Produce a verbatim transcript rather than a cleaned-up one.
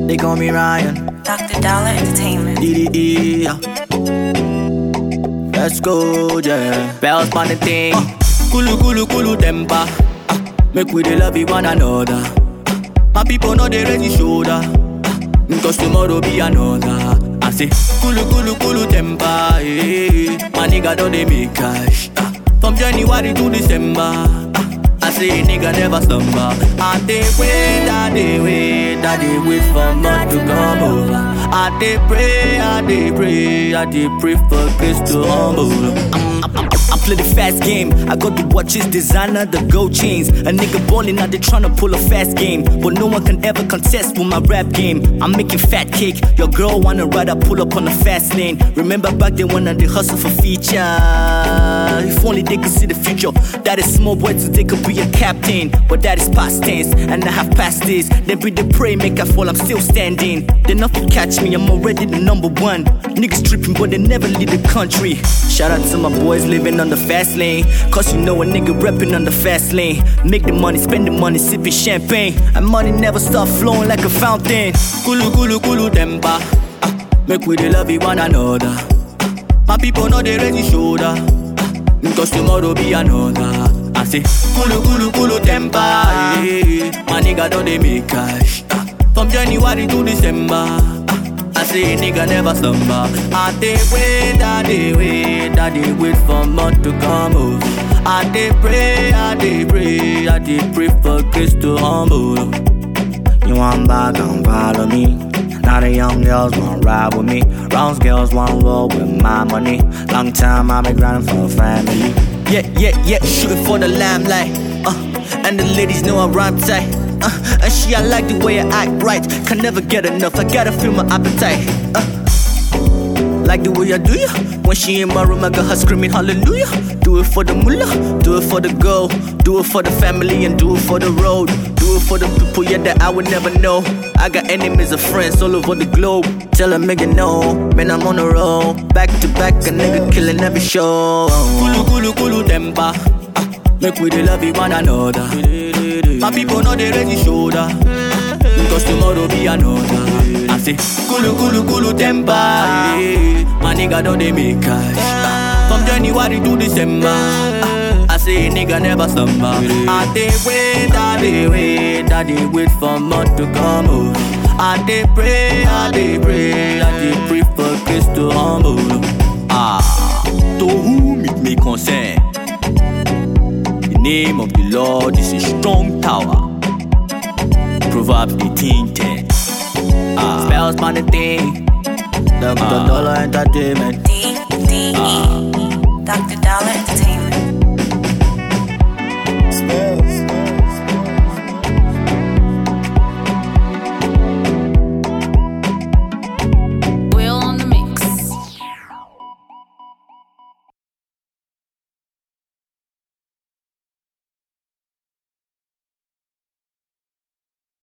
They call me Ryan. Doctor Dollar Entertainment. D D E. Let's go, yeah. Bells on the thing. Uh, kulu kulu kulu temper. Uh, make we dey love one another. Uh, my people know they ready shoulder. Uh, Cause tomorrow be another. I say kulu kulu kulu temper. Yeah. My nigga don't they make cash. Uh, from January to December. Uh, I say nigga never slumber. I dey wait, I dey wait, I dey wait for month to come over. I dey pray, I dey pray, I dey pray for grace to humble. I'm, I'm, I'm, I play the fast game. I got the watches, designer, the gold chains. A nigga ballin', now they tryna pull a fast game, but no one can ever contest with my rap game. I'm making fat cake. Your girl wanna ride, I pull up on the fast lane. Remember back then when I did hustle for feature? If only they could see the future. That is small boy today could be a captain, but that is past tense, and I have passed this. They be the pray, make I fall, I'm still standing. They nothing catch me, I'm already the number one. Niggas tripping, but they never leave the country. Shout out to my boys living on the fast lane, cause you know a nigga reppin' on the fast lane. Make the money, spend the money, sipping champagne, and money never stop flowing like a fountain. Kulu kulu kulu temper. uh, Make we dey love one another. My people know they ready shoulder. Cause tomorrow be another. I say kulu kulu kulu temper. Yeah. My nigga don't they make cash. uh, From January to December. uh, I say nigga never slumber. I dey wait, I dey wait, I dey wait for month to come over. I dey pray, I dey pray, I dey pray for grace to humble. You want back and follow me. Now the young girls want ride with me. Rounds girls want roll with my money. Long time I've been grinding for a family. Yeah, yeah, yeah, shooting for the limelight. Uh, and the ladies know I rhyme tight. Uh, and she, I like the way I act right. Can never get enough, I gotta feel my appetite. Uh, like the way I do ya. When she in my room, I got her screaming hallelujah. Do it for the mullah, do it for the girl, do it for the family, and do it for the road. Do it for the people, yeah, that I would never know. I got enemies and friends all over the globe. Tell a nigga no, man, I'm on the road. Back to back, a nigga killing every show. Kulu kulu kulu temper. uh, Make we dey love one another. My people know they ready shoulder. Cause tomorrow be another. I say kulu kulu kulu temper. Yeah. My nigga don't they make cash. uh, From January to December. uh, I say nigga never slumber. I dey wait, I dey wait, I dey wait for month to come over. I dey pray, I dey pray, I dey pray for grace to humble. Ah, to whom it may concern, the name of the Lord is a strong tower. Proverbs eighteen ten. Ah, spells on the thing. Doctor Dollar Entertainment. D D E. Doctor Dollar Entertainment.